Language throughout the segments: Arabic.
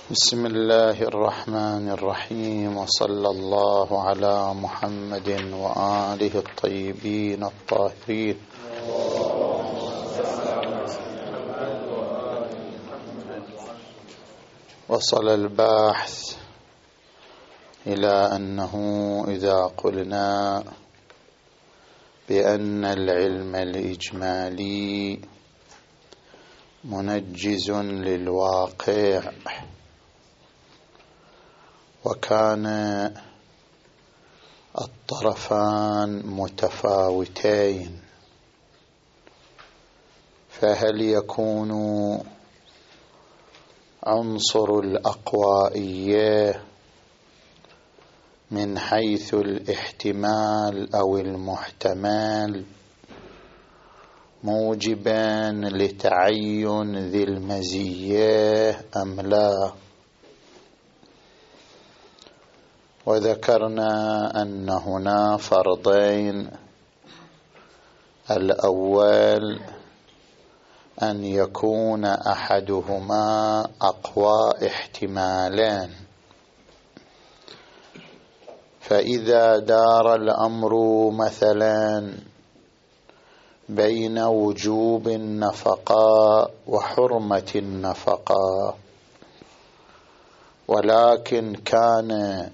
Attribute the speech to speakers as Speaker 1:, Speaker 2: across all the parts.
Speaker 1: بسم الله الرحمن الرحيم، وصلى الله على محمد وآله الطيبين الطاهرين. وصل الباحث إلى أنه إذا قلنا بأن العلم الإجمالي منجز للواقع، وكان الطرفان متفاوتين، فهل يكون عنصر الأقوائية من حيث الاحتمال أو المحتمل موجبا لتعين ذي المزية أم لا؟ وذكرنا أن هنا فرضين: الأول أن يكون أحدهما أقوى احتمالين، فإذا دار الأمر مثلا بين وجوب النفقة وحرمة النفقة، ولكن كان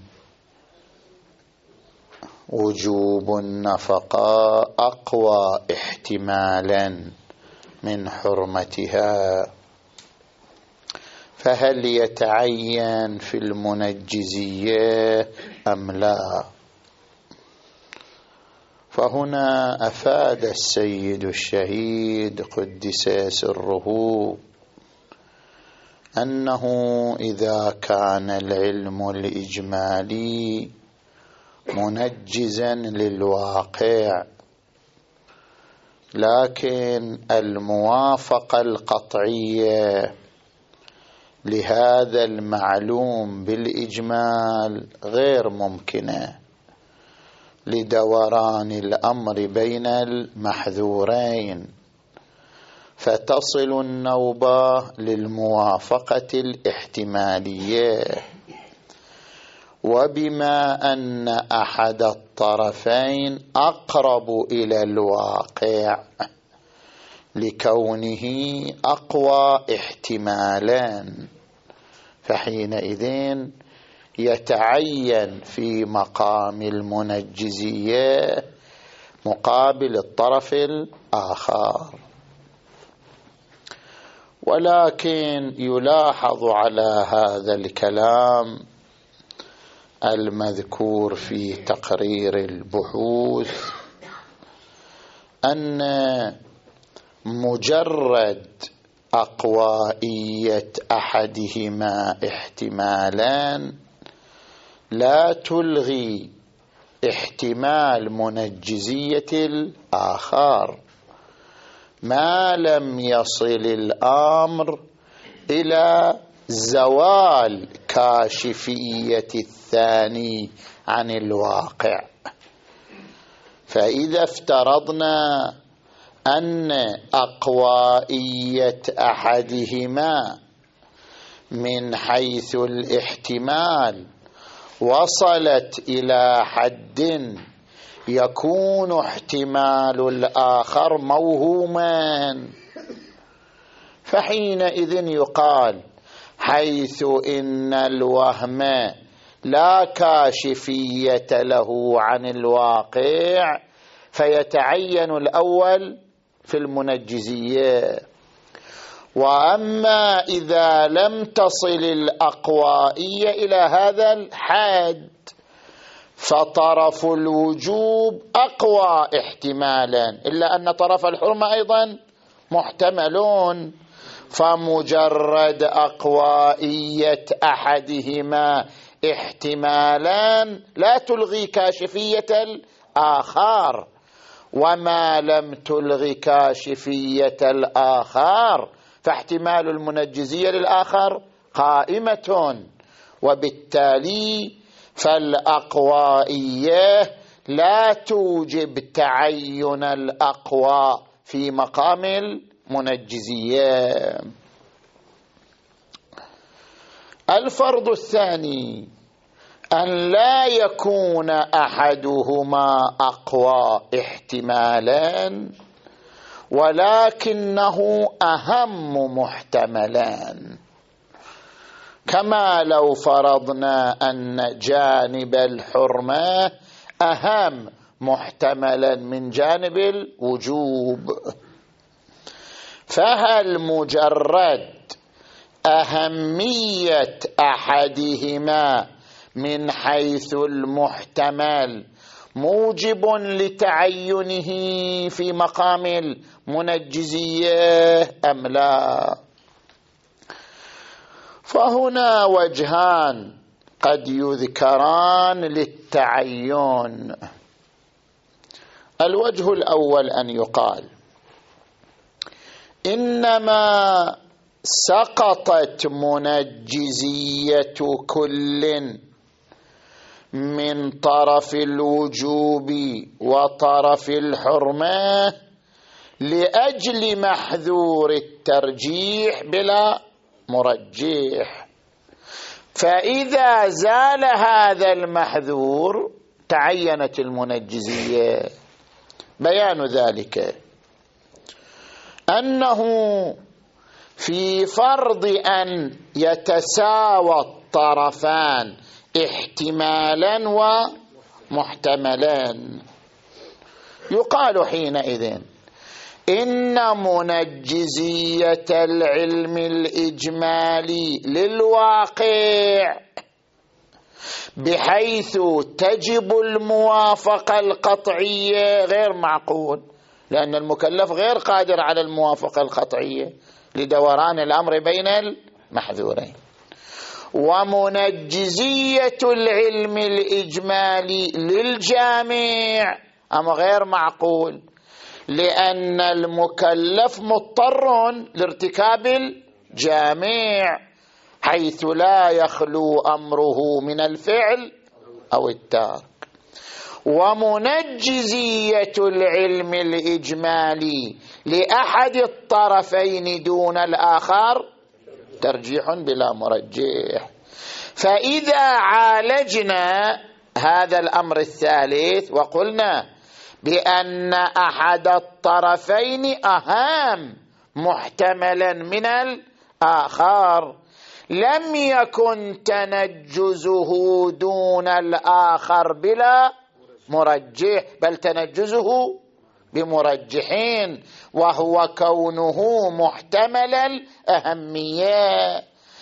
Speaker 1: وجوب النفقة أقوى احتمالا من حرمتها، فهل يتعين في المنجزية أم لا؟ فهنا أفاد السيد الشهيد قدس سره أنه إذا كان العلم الإجمالي منجزا للواقع، لكن الموافقة القطعية لهذا المعلوم بالإجمال غير ممكنة لدوران الأمر بين المحذورين، فتصل النوبة للموافقة الاحتمالية. وبما أن أحد الطرفين أقرب إلى الواقع لكونه أقوى احتمالا، فحينئذ يتعين في مقام المنجزية مقابل الطرف الآخر. ولكن يلاحظ على هذا الكلام المذكور في تقرير البحوث أن مجرد أقوائية أحدهما احتمالان لا تلغي احتمال منجزية الآخر، ما لم يصل الأمر إلى زوال كاشفية الثاني عن الواقع. فإذا افترضنا أن أقوائية أحدهما من حيث الاحتمال وصلت إلى حد يكون احتمال الآخر موهوما، فحينئذ يقال حيث إن الوهم لا كاشفية له عن الواقع فيتعين الأول في المنجزية. وأما إذا لم تصل الأقوائية إلى هذا الحد فطرف الوجوب أقوى احتمالا، إلا أن طرف الحرمة أيضا محتملون، فمجرد أقوائية أحدهما احتمالان لا تلغي كاشفية الآخر، وما لم تلغي كاشفية الآخر فاحتمال المنجزية للآخر قائمة، وبالتالي فالأقوائية لا توجب تعين الأقوى في مقام المنجزية. الفرض الثاني أن لا يكون أحدهما أقوى احتمالا ولكنه أهم محتملان، كما لو فرضنا أن جانب الحرمة أهم محتملا من جانب الوجوب، فهل مجرد أهمية أحدهما من حيث المحتمل موجب لتعينه في مقام المنجزية أم لا؟ فهنا وجهان قد يذكران للتعين. الوجه الأول أن يقال إنما سقطت منجزية كل من طرف الوجوب وطرف الحرمة لأجل محذور الترجيح بلا مرجح، فإذا زال هذا المحذور تعينت المنجزية. بيان ذلك أنه في فرض أن يتساوى الطرفان احتمالا ومحتملان يقال حينئذ إن منجزية العلم الإجمالي للواقع بحيث تجب الموافقة القطعية غير معقول، لأن المكلف غير قادر على الموافقة القطعية لدوران الأمر بين المحذورين. ومنجزية العلم الإجمالي للجامع أما غير معقول، لأن المكلف مضطر لارتكاب الجامع حيث لا يخلو أمره من الفعل أو الترك. ومنجزية العلم الإجمالي لأحد الطرفين دون الآخر ترجيح بلا مرجح. فإذا عالجنا هذا الأمر الثالث وقلنا بأن أحد الطرفين أهم محتملا من الآخر لم يكن تنجزه دون الآخر بلا مرجح، بل تنجزه بمرجحين، وهو كونه محتمل الأهمية.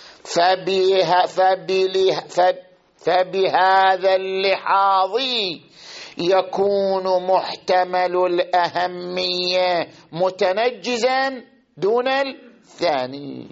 Speaker 1: فبهذا اللحاظ يكون محتمل الأهمية متنجزا دون الثاني.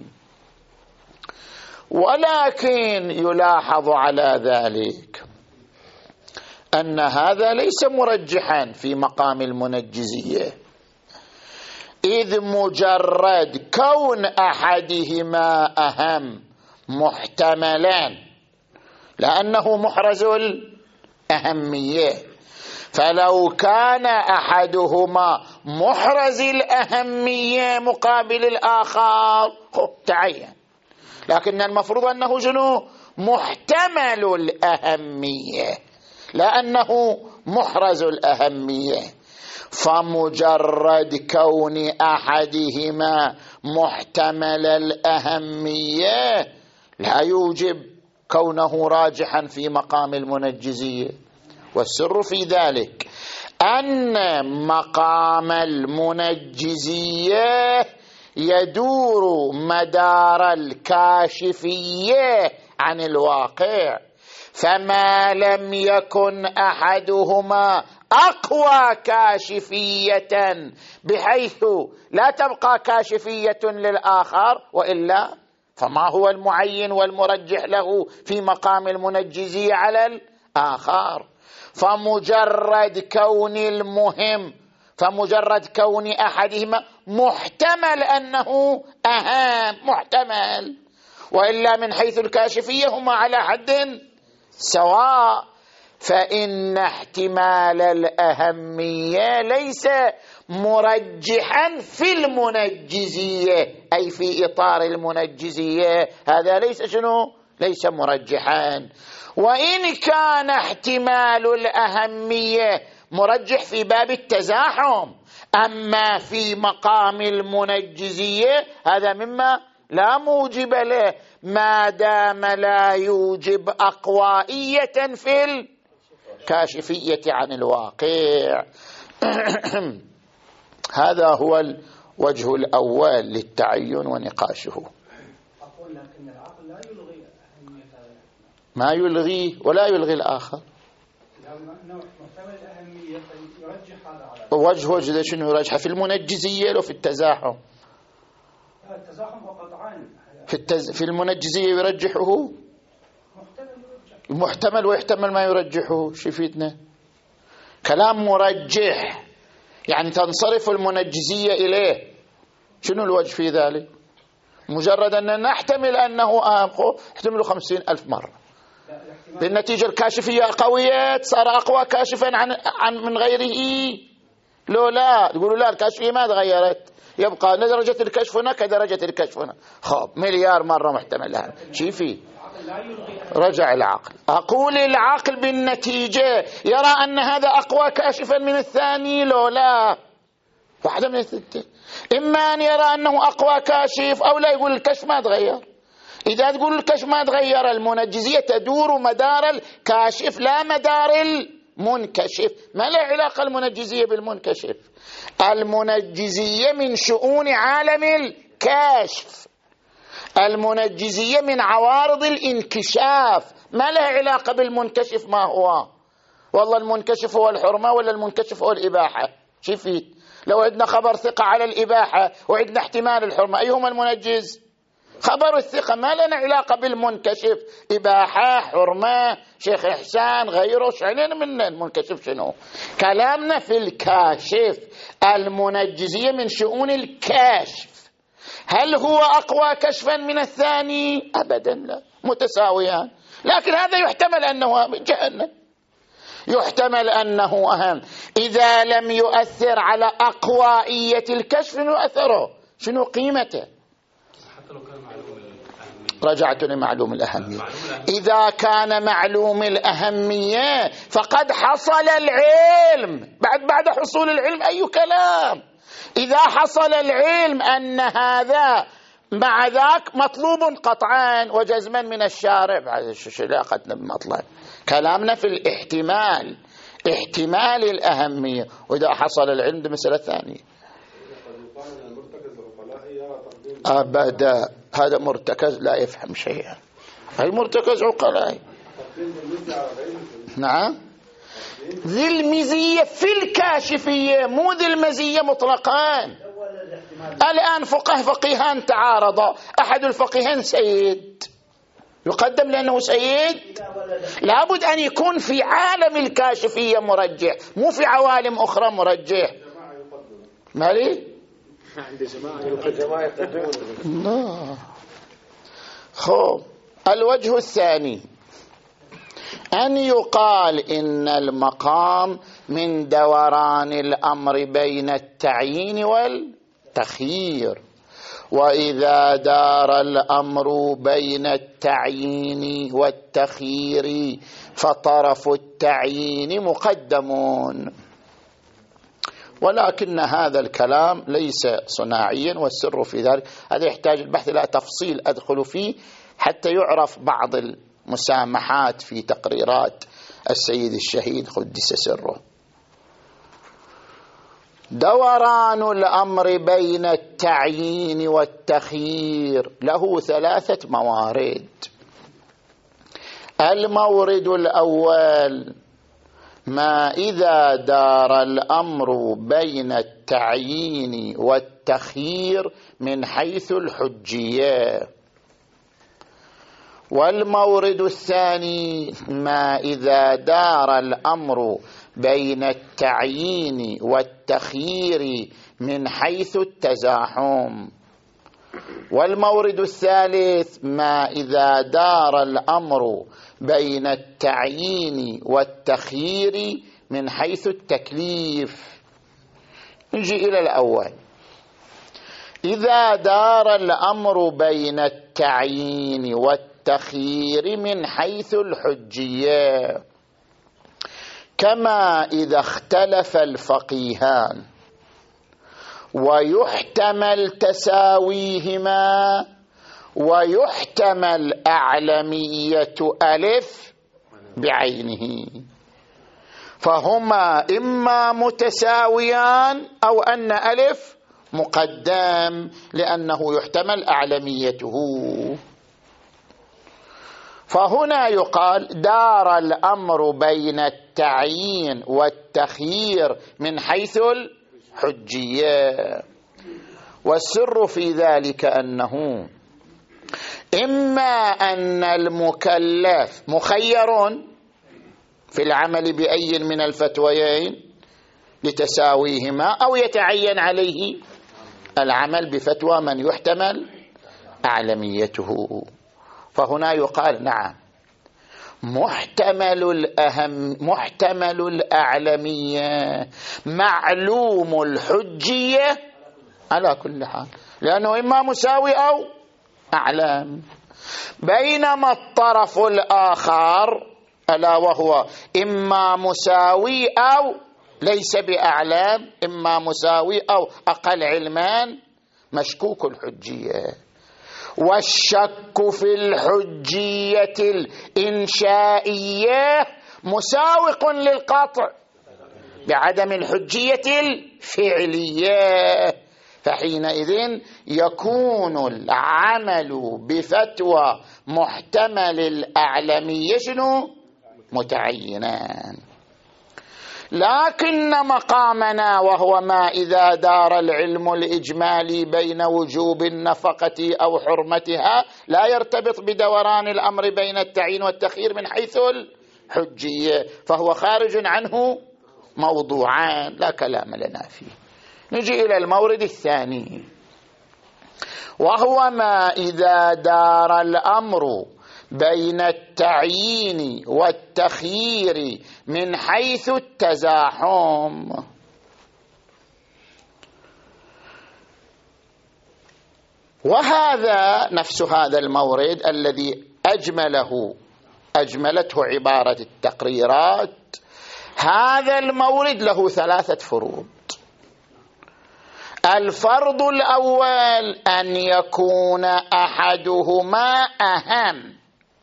Speaker 1: ولكن يلاحظ على ذلك أن هذا ليس مرجحا في مقام المنجزية، إذ مجرد كون أحدهما أهم محتملان لأنه محرز الأهمية، فلو كان أحدهما محرز الأهمية مقابل الآخر تعين، لكن المفروض أنه شنو؟ محتمل الأهمية لأنه محرز الأهمية. فمجرد كون أحدهما محتمل الأهمية لا يوجب كونه راجحا في مقام المنجزية. والسر في ذلك أن مقام المنجزية يدور مدار الكاشفية عن الواقع، فما لم يكن أحدهما أقوى كاشفية بحيث لا تبقى كاشفية للآخر وإلا فما هو المعين والمرجح له في مقام المنجزية على الآخر. فمجرد كون أحدهما محتمل أنه أهم محتمل، وإلا من حيث الكاشفية هما على حد سواء، فإن احتمال الأهمية ليس مرجحا في المنجزية أي في إطار المنجزية، هذا ليس شنو؟ ليس مرجحا. وإن كان احتمال الأهمية مرجح في باب التزاحم، أما في مقام المنجزية هذا مما لا موجب له ما دام لا يوجب أقوائية في الكاشفية عن الواقع. هذا هو الوجه الأول للتعين ونقاشه.
Speaker 2: أقول لكن العقل لا يلغي أهمية
Speaker 1: ما يلغيه ولا يلغي الآخر.
Speaker 2: محتمل الأهمية يرجح هذا على
Speaker 1: وجه شنو يرجح في المنجزية لو في التزاحم؟
Speaker 2: التزاحم وقطعان
Speaker 1: في المنجزية يرجحه محتمل ويحتمل ما يرجحه. شو يفيدنا؟ كلام مرجح يعني تنصرف المنجزية إليه. شنو الوجه في ذلك؟ مجرد أن نحتمل أنه احتمله 50,000 مرة، بالنتيجة الكاشفية قوية صار أقوى كاشفا عن من غيره. لو لا تقولوا لا الكاشفية ما تغيرت، يبقى درجة الكشف هنا كدرجة الكشف هنا. خب مليار مرة محتمل لها. شي فيه؟ رجع العقل. أقول العقل بالنتيجة يرى أن هذا أقوى كاشفا من الثاني. لو لا واحدة من الثلاثة، إما أن يرى أنه أقوى كاشف أو لا يقول الكشف ما تغير. إذا تقول الكشف ما تغير المنجزية تدور مدار الكاشف لا مدار المنكشف. ما له علاقة المنجزية بالمنكشف. المنجزية من شؤون عالم الكاشف، المنجزية من عوارض الانكشاف، ما له علاقة بالمنكشف. ما هو والله المنكشف هو الحرمة ولا المنكشف هو الإباحة؟ شفيت لو عندنا خبر ثقة على الإباحة وعندنا احتمال الحرمة، أيهما المنجز؟ خبر الثقة. ما لنا علاقة بالمنكشف، إباحة حرمة شيخ إحسان غيره، شعلنا من المنكشف شنو؟ كلامنا في الكاشف. المنجزية من شؤون الكاشف. هل هو أقوى كشفا من الثاني؟ أبدا لا، متساويان. لكن هذا يحتمل أنه جهنم، يحتمل أنه أهم. إذا لم يؤثر على أقوائية الكشف شنو أثره؟ شنو قيمته؟ رجعت لمعلوم الأهمية. إذا كان معلوم الأهمية فقد حصل العلم. بعد حصول العلم أي كلام. إذا حصل العلم أن هذا مع ذاك مطلوب قطعا وجزما من الشارع، بعد شو علاقتنا بمطلب؟ كلامنا في الاحتمال، احتمال الأهمية. وإذا حصل العلم ده مسألة ثانية. أبدا هذا مرتكز لا يفهم شيئا. هاي مرتكز عقلاء. نعم ذي المزية في الكاشفية، مو ذي المزية مطلقا. الآن فقيهان تعارضا، أحد الفقيهين سيد يقدم لأنه سيد، لابد أن يكون في عالم الكاشفية مرجح، مو في عوالم أخرى مرجح. مالي
Speaker 3: عند جماعة يقدمون.
Speaker 1: خب الوجه الثاني أن يقال إن المقام من دوران الأمر بين التعيين والتخيير، وإذا دار الأمر بين التعيين والتخيير فطرف التعيين مقدمون. ولكن هذا الكلام ليس صناعيا، والسر في ذلك هذا يحتاج البحث إلى تفصيل أدخل فيه حتى يعرف بعض المسامحات في تقريرات السيد الشهيد قدس سره. دوران الأمر بين التعيين والتخيير له 3 موارد. المورد الأول ما إذا دار الأمر بين التعيين والتخيير من حيث الحجية. والمورد الثاني ما إذا دار الأمر بين التعيين والتخيير من حيث التزاحم. والمورد الثالث ما إذا دار الأمر بين التعيين والتخيير من حيث التكليف. نجي إلى الأول. إذا دار الأمر بين التعيين والتخيير والتخيير من حيث الحجية، كما إذا اختلف الفقيهان ويحتمل تساويهما ويحتمل أعلمية ألف بعينه، فهما إما متساويان أو أن ألف مقدم لأنه يحتمل أعلميته. فهنا يقال دار الأمر بين التعيين والتخيير من حيث الحجية، والسر في ذلك أنه إما أن المكلف مخير في العمل بأي من الفتويين لتساويهما، أو يتعين عليه العمل بفتوى من يحتمل أعلميته. فهنا يقال نعم محتمل الأعلمية معلوم الحجية على كل حال، لأنه إما مساوي أو أعلم، بينما الطرف الآخر ألا وهو إما مساوي أو ليس بأعلام، إما مساوي أو أقل علمان، مشكوك الحجية. والشك في الحجية الإنشائية مساوق للقطع بعدم الحجية الفعلية، فحينئذ يكون العمل بفتوى محتمل الأعلمية متعينان. لكن مقامنا وهو ما إذا دار العلم الإجمالي بين وجوب النفقة أو حرمتها لا يرتبط بدوران الأمر بين التعيين والتخيير من حيث الحجية، فهو خارج عنه موضوعان لا كلام لنا فيه. نجي إلى المورد الثاني، وهو ما إذا دار الأمر بين التعيين والتخيير من حيث التزاحم. وهذا نفس هذا المورد الذي أجملته عبارة التقريرات. هذا المورد له 3 فروض. الفرض الأول أن يكون أحدهما أهم،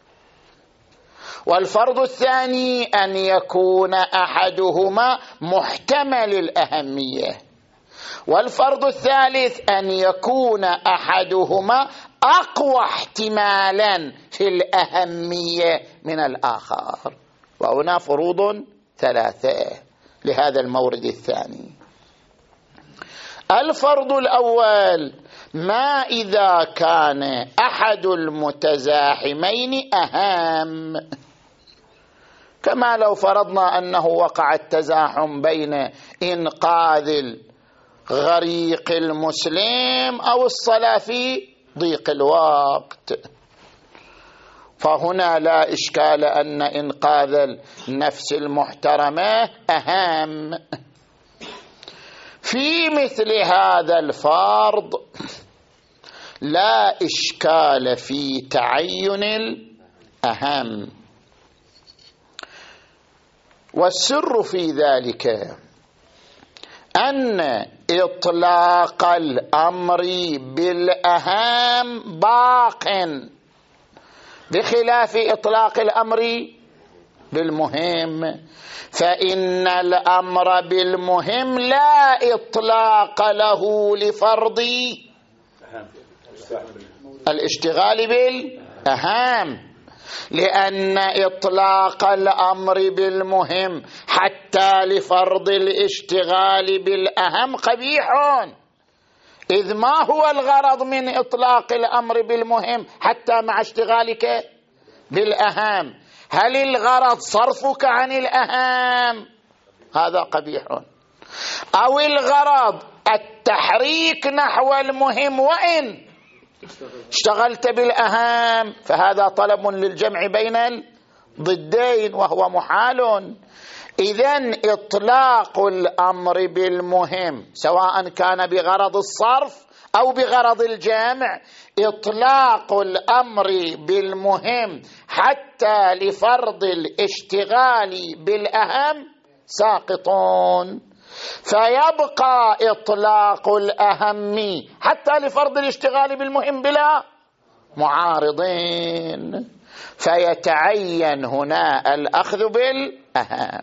Speaker 1: والفرض الثاني أن يكون أحدهما محتمل الأهمية، والفرض الثالث أن يكون أحدهما أقوى احتمالا في الأهمية من الآخر. وهنا فروض 3 لهذا المورد الثاني. الفرض الأول ما إذا كان أحد المتزاحمين أهم، كما لو فرضنا أنه وقع التزاحم بين إنقاذ الغريق المسلم أو الصلاة في ضيق الوقت، فهنا لا إشكال أن إنقاذ النفس المحترمة أهم. في مثل هذا الفرض لا إشكال في تعين الأهم، والسر في ذلك أن إطلاق الأمر بالأهم باق بخلاف إطلاق الأمر بالمهم، فإن الأمر بالمهم لا إطلاق له لفرض الاشتغال بالأهم، لأن إطلاق الأمر بالمهم حتى لفرض الاشتغال بالأهم قبيح، إذ ما هو الغرض من إطلاق الأمر بالمهم حتى مع اشتغالك بالأهم؟ هل الغرض صرفك عن الأهم؟ هذا قبيح. أو الغرض التحريك نحو المهم وإن اشتغلت بالأهم، فهذا طلب للجمع بين الضدين وهو محال. إذن إطلاق الأمر بالمهم سواء كان بغرض الصرف أو بغرض الجمع إطلاق الأمر بالمهم حتى لفرض الاشتغال بالأهم ساقطون، فيبقى إطلاق الأهم حتى لفرض الاشتغال بالمهم بلا معارضين، فيتعين هنا الأخذ بالأهم.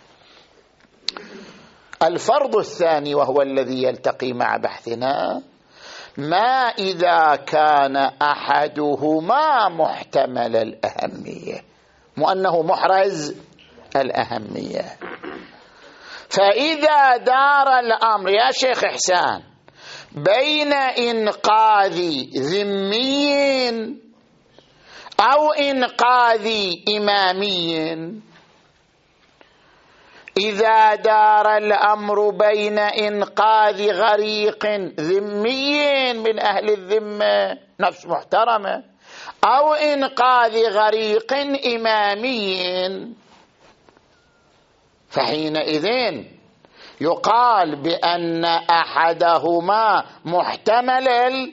Speaker 1: الفرض الثاني وهو الذي يلتقي مع بحثنا: ما إذا كان أحدهما محتمل الأهمية، وأنه محرز الأهمية. فإذا دار الأمر يا شيخ إحسان بين إنقاذ ذمي أو إنقاذ إمامي، إذا دار الأمر بين إنقاذ غريق ذمي من أهل الذمة نفس محترمة أو إنقاذ غريق إمامي، فحينئذ يقال بأن أحدهما محتمل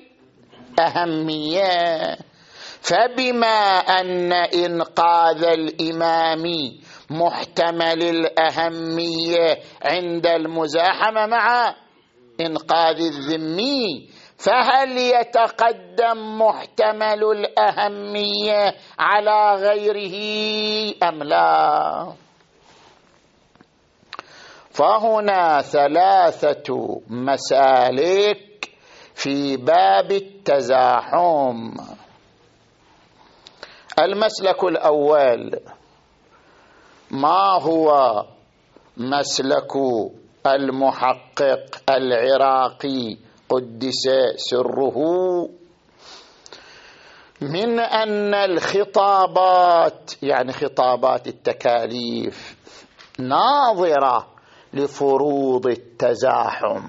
Speaker 1: الأهمية. فبما أن إنقاذ الإمام محتمل الأهمية عند المزاحمة مع إنقاذ الذمي، فهل يتقدم محتمل الأهمية على غيره أم لا؟ فهنا ثلاثة مسالك في باب التزاحم. المسلك الأول ما هو مسلك المحقق العراقي قدس سره، من أن الخطابات يعني خطابات التكاليف ناظرة لفروض التزاحم.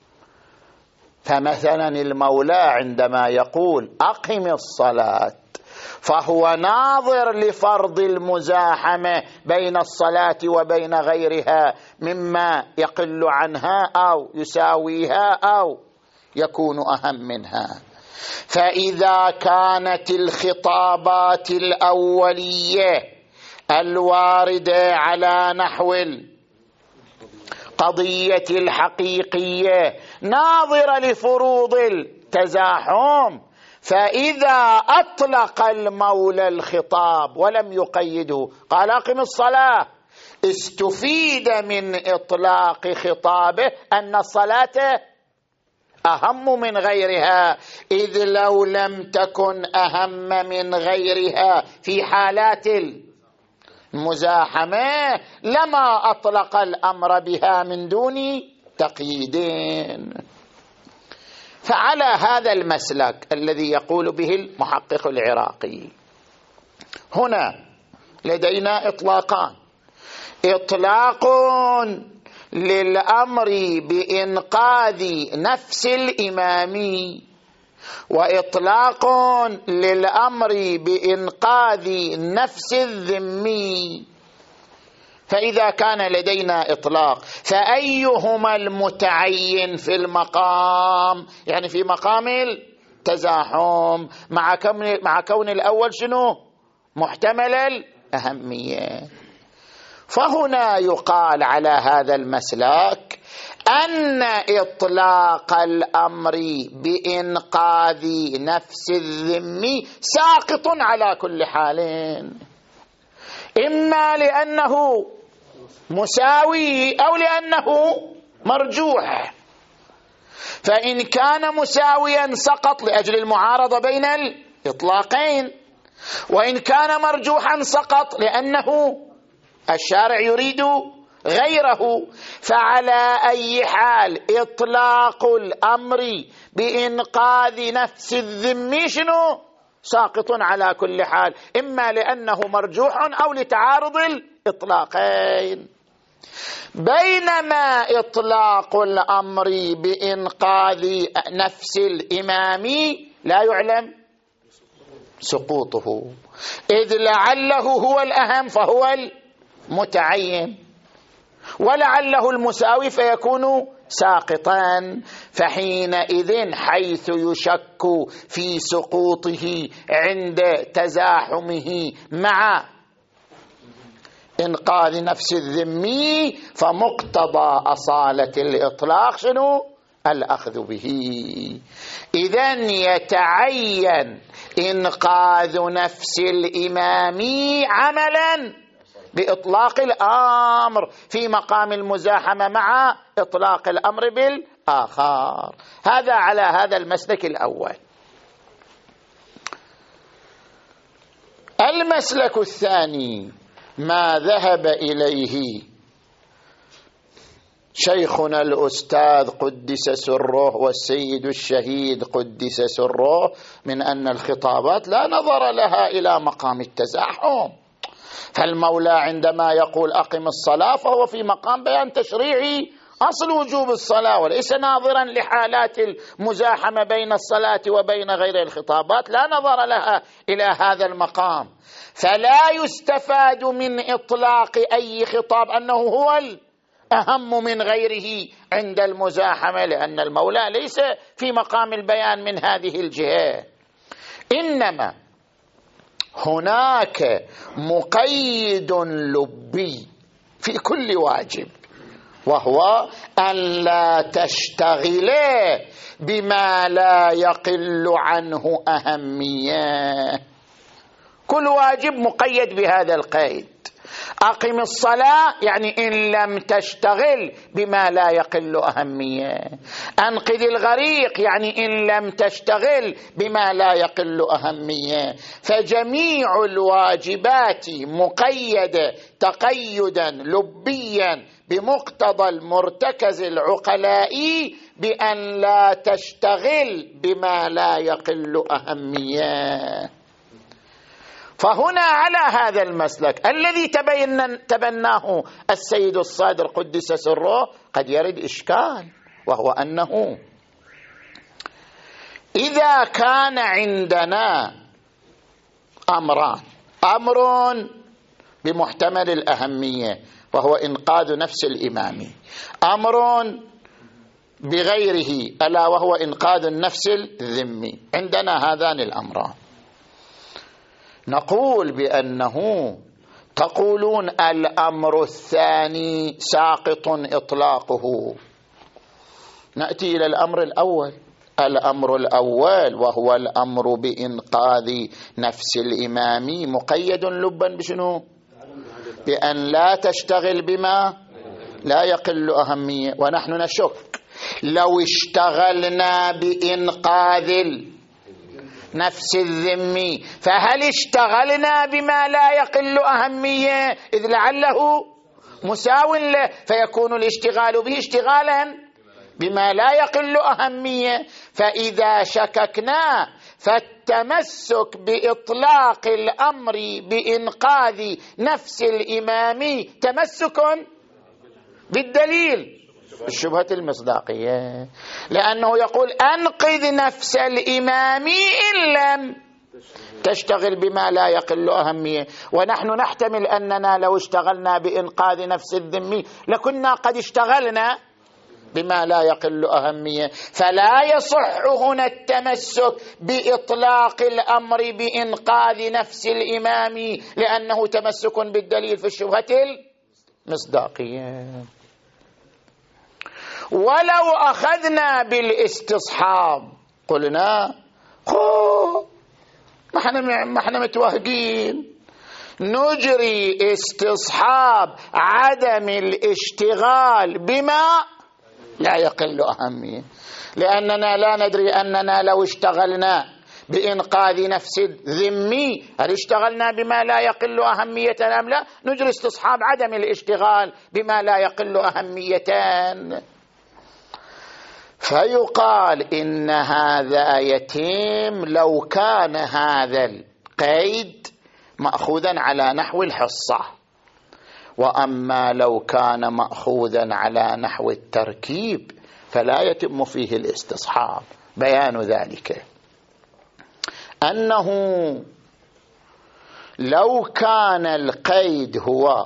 Speaker 1: فمثلا المولى عندما يقول أقم الصلاة فهو ناظر لفرض المزاحمة بين الصلاة وبين غيرها مما يقل عنها أو يساويها أو يكون أهم منها. فإذا كانت الخطابات الأولية الواردة على نحو القضية الحقيقية ناظرة لفروض التزاحم، فإذا أطلق المولى الخطاب ولم يقيده قال أقم الصلاة، استفيد من إطلاق خطابه أن الصلاة أهم من غيرها، إذ لو لم تكن أهم من غيرها في حالات المزاحمة لما أطلق الأمر بها من دون تقييدين. فعلى هذا المسلك الذي يقول به المحقق العراقي هنا لدينا إطلاقان: إطلاق للأمر بإنقاذ نفس الإمام، وإطلاق للأمر بإنقاذ نفس الذمي. فإذا كان لدينا إطلاق فأيهما المتعين في المقام، يعني في مقام التزاحم، مع كون الأول شنو؟ محتمل الأهمية. فهنا يقال على هذا المسلك أن إطلاق الأمر بإنقاذ نفس الذمي ساقط على كل حال، إما لأنه مساوي أو لأنه مرجوح. فإن كان مساويا سقط لأجل المعارضة بين الإطلاقين، وإن كان مرجوحا سقط لأنه الشارع يريد غيره. فعلى أي حال إطلاق الأمر بإنقاذ نفس الذمي شنو؟ ساقط على كل حال، إما لأنه مرجوح أو لتعارض الإطلاقين. بينما إطلاق الأمر بإنقاذ نفس الإمام لا يعلم سقوطه، إذ لعله هو الأهم فهو المتعين، ولعله المساوي فيكون ساقطا. فحينئذ حيث يشك في سقوطه عند تزاحمه مع إنقاذ نفس الذمي فمقتضى أصالة الإطلاق شنو؟ الأخذ به. إذن يتعين إنقاذ نفس الإمام عملا بإطلاق الأمر في مقام المزاحمة مع إطلاق الأمر بالآخر. هذا على هذا المسلك الأول. المسلك الثاني ما ذهب إليه شيخنا الأستاذ قدس سره والسيد الشهيد قدس سره من أن الخطابات لا نظر لها إلى مقام التزاحم، فالمولى عندما يقول أقم الصلاة فهو في مقام بيان تشريعي أصل وجوب الصلاة، وليس ناظرا لحالات المزاحمة بين الصلاة وبين غير الخطابات، لا نظر لها إلى هذا المقام. فلا يستفاد من إطلاق أي خطاب أنه هو الأهم من غيره عند المزاحمة، لأن المولى ليس في مقام البيان من هذه الجهة. إنما هناك مقيد لبي في كل واجب، وهو أن لا تشتغل بما لا يقل عنه أهمية. كل واجب مقيد بهذا القيد. أقم الصلاة يعني إن لم تشتغل بما لا يقل أهمية. أنقذ الغريق يعني إن لم تشتغل بما لا يقل أهمية. فجميع الواجبات مقيدة تقيدا لبيا بمقتضى المرتكز العقلائي بأن لا تشتغل بما لا يقل أهمية. فهنا على هذا المسلك الذي تبناه السيد الصادر قدس سره قد يرد إشكال، وهو أنه إذا كان عندنا أمران، أمر بمحتمل الأهمية وهو إنقاذ نفس الإمام، أمر بغيره ألا وهو إنقاذ النفس الذمي، عندنا هذان الأمران، نقول بأنه تقولون الأمر الثاني ساقط إطلاقه. نأتي إلى الأمر الأول. الأمر الأول وهو الأمر بإنقاذ نفس الإمام مقيد لبا بشنو؟ بأن لا تشتغل بما لا يقل أهمية. ونحن نشك لو اشتغلنا بإنقاذ نفس الذمي فهل اشتغلنا بما لا يقل أهمية إذ لعله مساو له، فيكون الاشتغال به اشتغالا بما لا يقل أهمية. فإذا شككنا فالتمسك بإطلاق الأمر بإنقاذ نفس الإمام تمسك بالدليل، الشبهة المصداقية، لأنه يقول أنقذ نفس الإمام إن لم تشتغل بما لا يقل أهمية. ونحن نحتمل أننا لو اشتغلنا بإنقاذ نفس الذمي لكنا قد اشتغلنا بما لا يقل أهمية. فلا يصح هنا التمسك بإطلاق الأمر بإنقاذ نفس الإمام لأنه تمسك بالدليل في الشبهة المصداقية. ولو أخذنا بالاستصحاب قلنا ما احنا متوهقين، نجري استصحاب عدم الاشتغال بما لا يقل أهمية، لأننا لا ندري أننا لو اشتغلنا بإنقاذ نفس الذمي هل اشتغلنا بما لا يقل أهمية أم لا، نجري استصحاب عدم الاشتغال بما لا يقل أهمية. فيقال إن هذا يتم لو كان هذا القيد مأخوذا على نحو الحصة، وأما لو كان مأخوذا على نحو التركيب فلا يتم فيه الاستصحاب. بيان ذلك أنه لو كان القيد هو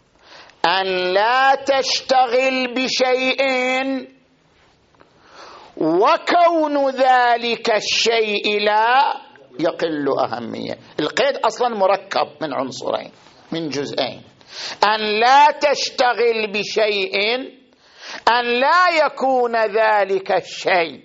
Speaker 1: أن لا تشتغل بشيء وكون ذلك الشيء لا يقل أهمية. القيد أصلا مركب من عنصرين، من جزئين: أن لا تشتغل بشيء، أن لا يكون ذلك الشيء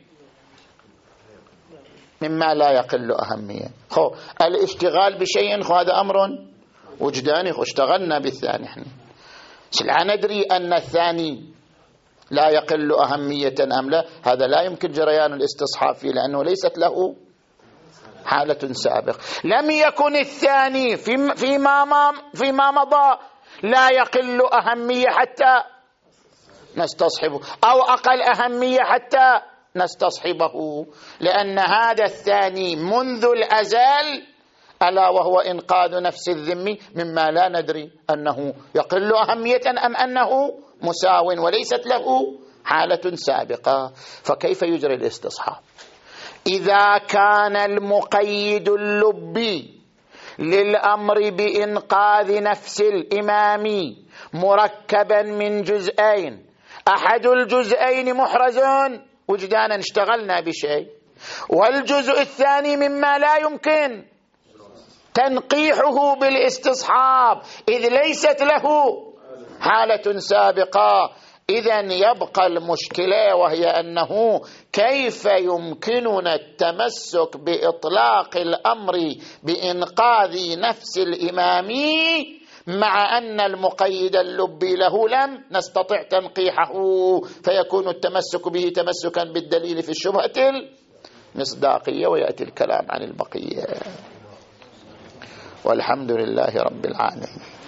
Speaker 1: مما لا يقل أهمية. الاشتغال بشيء هذا أمر وجداني، اشتغلنا بالثاني احنا، لا ندري أن الثاني لا يقل أهمية أم لا، هذا لا يمكن جريان الاستصحاب فيه لأنه ليست له حالة سابق. لم يكن الثاني فيما مضى لا يقل أهمية حتى نستصحبه، أو أقل أهمية حتى نستصحبه، لأن هذا الثاني منذ الأزل ألا وهو إنقاذ نفس الذمي مما لا ندري أنه يقل أهمية أم أنه مساو وليست له حالة سابقة. فكيف يجري الاستصحاب؟ إذا كان المقيد اللبي للأمر بإنقاذ نفس الإمام مركبا من جزئين، أحد الجزئين محرز وجدانا اشتغلنا بشيء، والجزء الثاني مما لا يمكن تنقيحه بالاستصحاب إذ ليست له حالة سابقة. إذن يبقى المشكلة، وهي أنه كيف يمكننا التمسك بإطلاق الأمر بإنقاذ نفس الإمام مع أن المقيد اللبي له لم نستطع تنقيحه، فيكون التمسك به تمسكا بالدليل في الشبهة المصداقية، ويأتي الكلام عن البقية. والحمد لله رب العالمين.